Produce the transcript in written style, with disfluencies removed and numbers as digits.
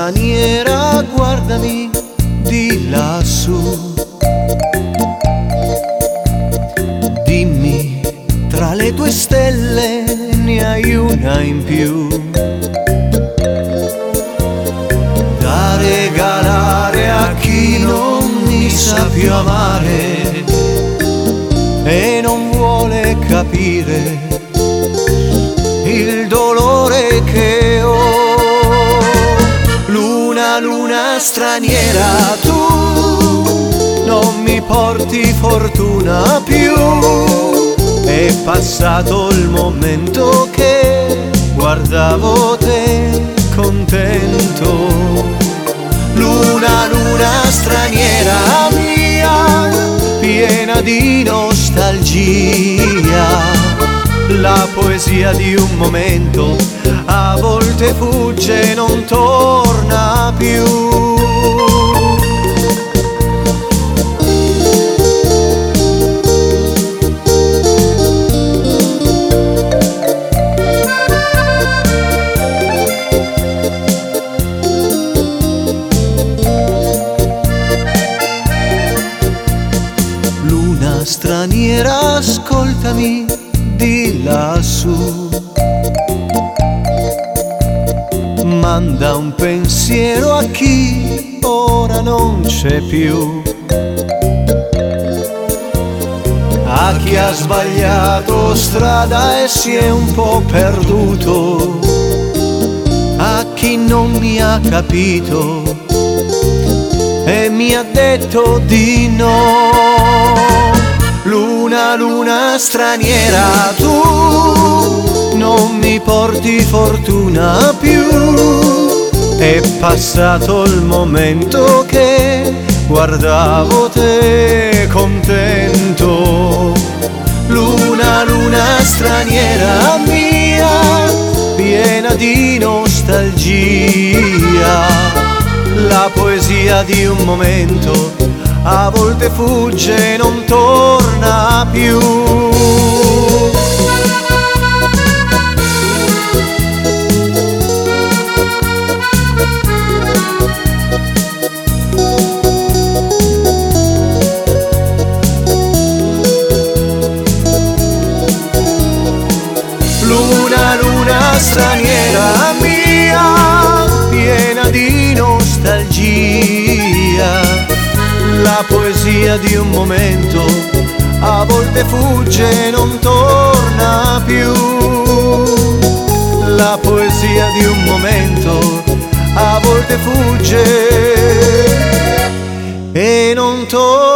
straniera, guardami di lassù. Dimmi, tra le tue stelle ne hai una in più da regalare a chi non mi sa più amare e non vuole capire il dolore che ho. Luna, luna straniera, tu non mi porti fortuna più. È passato il momento che guardavo te contento. Luna, luna straniera mia, piena di nostalgia. La poesia di un momento a volte fugge e non torna più. Luna straniera, ascoltami di lassù. Manda un pensiero a chi ora non c'è più, a chi ha sbagliato strada e si è un po' perduto, a chi non mi ha capito e mi ha detto di no. Luna, luna straniera, tu non mi porti fortuna più. È passato il momento che guardavo te contento. Luna, luna straniera mia, piena di nostalgia. La poesia di un momento a volte fugge e non torna più. Luna, luna straniera mia, piena di nostalgia. La poesia di un momento a volte fugge e non torna più. La poesia di un momento a volte fugge e non torna